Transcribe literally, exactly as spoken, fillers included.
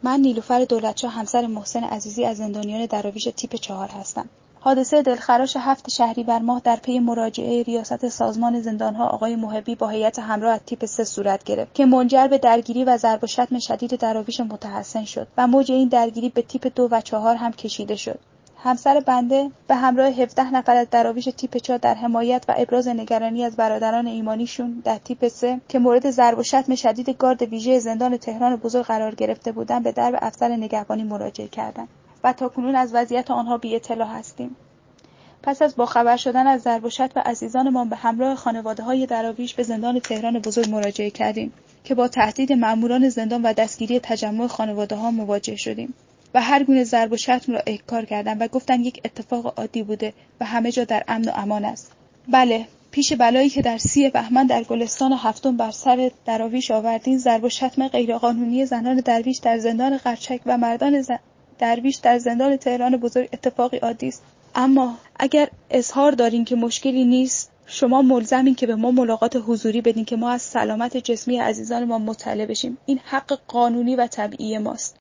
من نیلوفر دولتشاه، همسر محسن عزیزی از زندانیان دراویش تیپ چهار هستم. حادثه دلخراش هفت شهریور ماه در پی مراجعه ریاست سازمان زندانها آقای محبی با هیئت همراه از تیپ سه صورت گرفت که منجر به درگیری و ضرب و شتم شدید دراویش متحسن شد و موج این درگیری به تیپ دو و چهار هم کشیده شد. همسر بنده به همراه هفده نفر از دراویش تیپ چهار در حمایت و ابراز نگرانی از برادران ایمانیشون در تیپ سه که مورد ضرب و شتم شدید گارد ویژه زندان تهران بزرگ قرار گرفته بودند به درب افسر نگهبانی مراجعه کردند و تاکنون از وضعیت آنها بی اطلاع هستیم. پس از باخبر شدن از ضرب و شتم عزیزانمان به همراه خانواده‌های دراویش به زندان تهران بزرگ مراجعه کردیم که با تهدید مأموران زندان و دستگیری تجمع خانواده‌ها مواجه شدیم و هر گونه ضرب و شتم را انکار کردند و گفتند یک اتفاق عادی بوده و همه جا در امن و امان است. بله، پیش بلایی که در سی بهمن در گلستان هفتم بر سر دراویش آوردین، ضرب و شتم غیرقانونی زنان درویش در زندان قرچک و مردان زن... درویش در زندان تهران بزرگ اتفاقی عادی است. اما اگر اظهار دارین که مشکلی نیست، شما ملزمین که به ما ملاقات حضوری بدین که ما از سلامت جسمی عزیزان ما مطلع بشیم. این حق قانونی و طبیعی ماست.